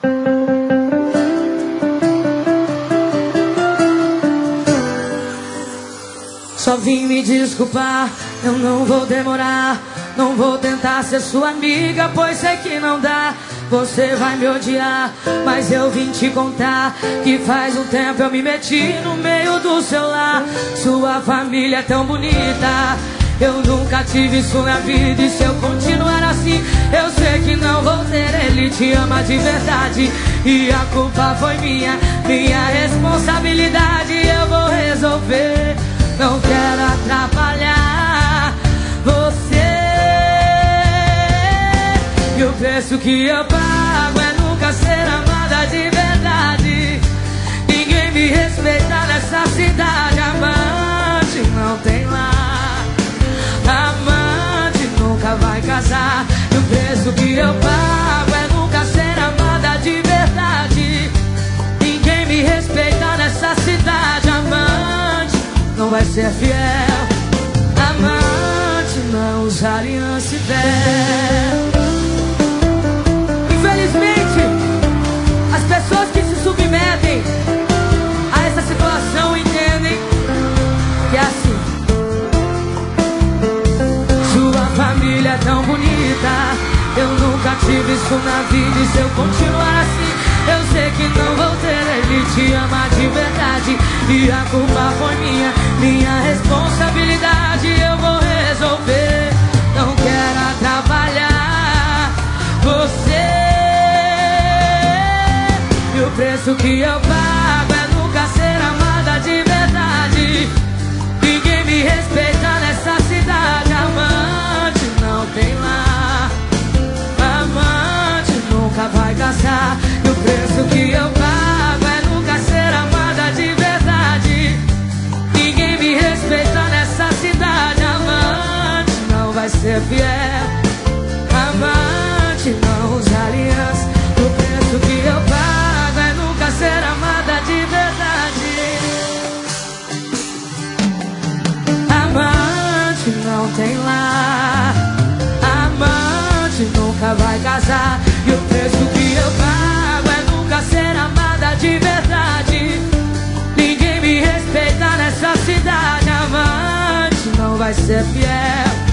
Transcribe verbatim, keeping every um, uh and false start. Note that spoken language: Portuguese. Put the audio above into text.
Só vim me desculpar, eu não vou demorar. Não vou tentar ser sua amiga, pois sei que não dá. Você vai me odiar, mas eu vim te contar que faz um tempo eu me meti no meio do seu lar. Sua família é tão bonita, eu nunca tive isso na vida. E se eu continuar assim, eu sei que não vou ter. Ele te ama de verdade e a culpa foi minha, minha responsabilidade. Eu vou resolver, não quero atrapalhar você. E o preço que eu pago é nunca ser amada de verdade. Ninguém me respeita nessa cidade. Amante não tem lá, amante nunca vai casar. E o preço que eu pago é nunca ser amada de verdade. Ninguém me respeita nessa cidade. Amante não vai ser fiel, amante não usa aliança e véu. Infelizmente, as pessoas que se submetem a essa situação entendem que é assim. Sua família é tão bonita, eu nunca tive isso na vida. E se eu continuar assim, eu sei que não vou ter. Ele te ama de verdade e a culpa foi minha, minha responsabilidade. Eu vou resolver, não quero atrapalhar você. E o preço que eu pago é nunca ser amada de verdade. Ninguém me respeita nessa cidade. Amante não tem lá, amante nunca vai casar. E o preço que eu pago é nunca ser amada de verdade. Ninguém me respeita nessa cidade. Amante não vai ser fiel, amante não usa aliança. O preço que eu pago é nunca ser amada de verdade. Amante não tem lar, amante nunca vai casar. E o preço que eu pago é nunca ser amada de verdade. Ninguém me respeita nessa cidade. Amante não vai ser fiel,